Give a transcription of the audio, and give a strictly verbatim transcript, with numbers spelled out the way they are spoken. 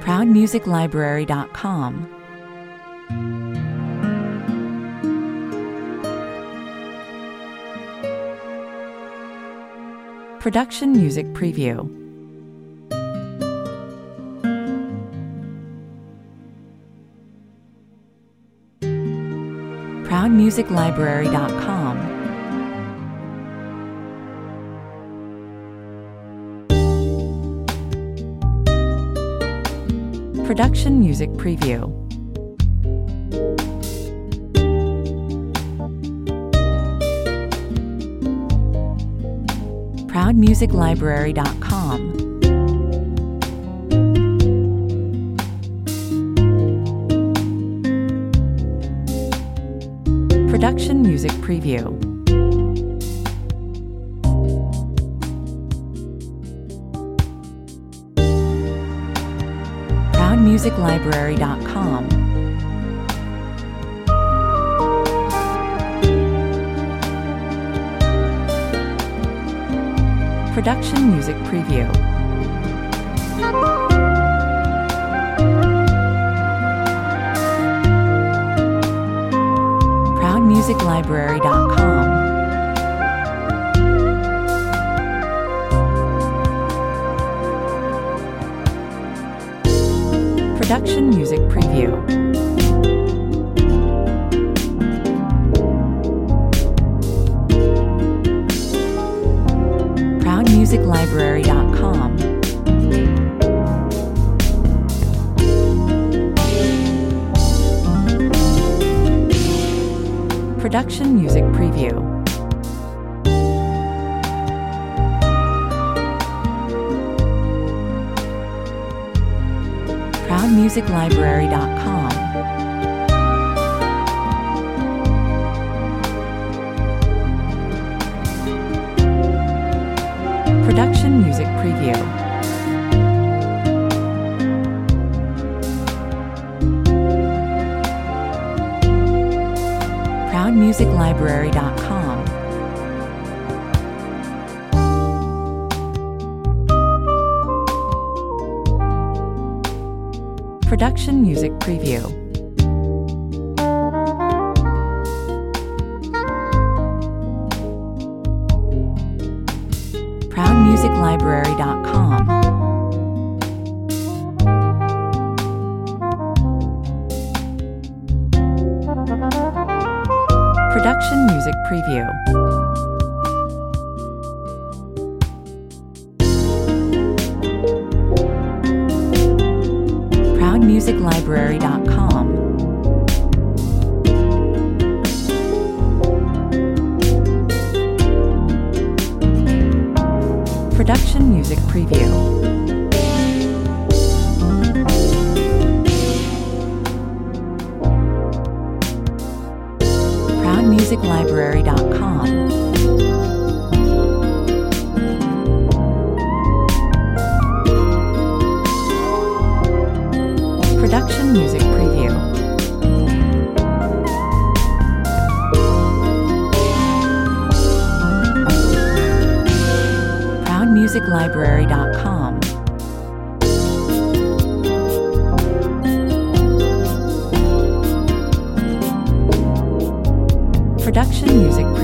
proud music library dot com. Production Music Preview. proud music library dot com. Production Music Preview. proud music library dot com. Production Music Preview. proud music library dot com. Production Music Preview. proud music library dot com. Production Music Preview. proud music library dot com. Production Music Preview. proud music library dot com. Production Music Preview. proud music library dot com. Production Music Preview. proud music library dot com. Production Music Preview. proud music library dot com. Production Music Preview. proud music library dot com. Production Music Preview. proud music library dot com. Production Music Preview.